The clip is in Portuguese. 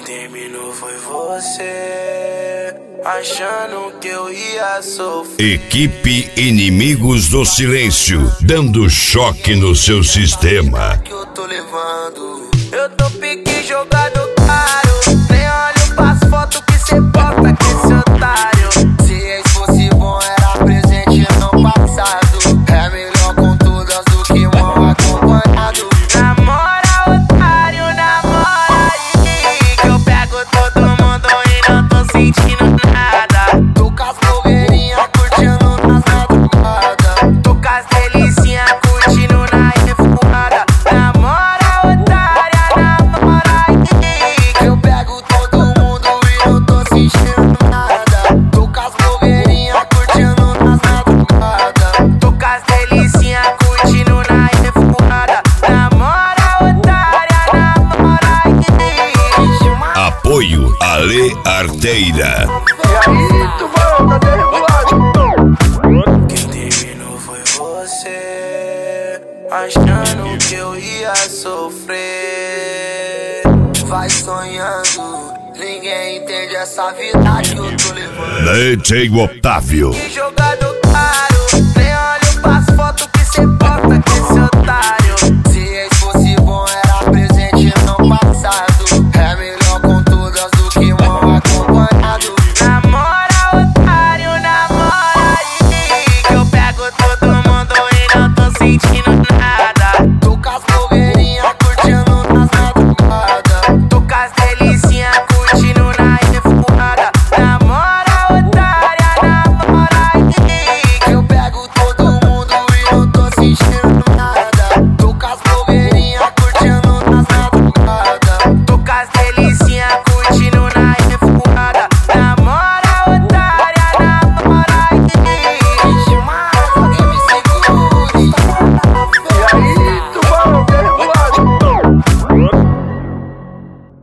Quem terminou foi você, achando que eu ia sofrer. Equipe Inimigos do Silêncio, dando choque no seu sistema. Que eu tô levando, eu tô pique jogado caro. Nem olho pras fotos que cê posta com esse otário. Se ex fosse bom era presente não passado. É melhor com todas do que mal acompanhado. Namora otário, namora aí, que eu pego todo mundo e não tô sentindo nada. Tô com as blogueirinhas curtindo nas madrugadas. Tô com as delicinhas curtindo na revoada. Namora otária, namora aí, que eu pego todo mundo e não tô sentindo nada. Tô com as blogueirinhas curtindo nas madrugadas. Tô com as delicinhas curtindo na revoada. Namora otária, namora aí. Apoio Ale Arteira. E aí, tubarão, tá derrubado. Quem terminou foi você, achando que eu ia sofrer. Vai sonhando, ninguém entende essa vida que eu tô levando. DJ Otávio. Que jogador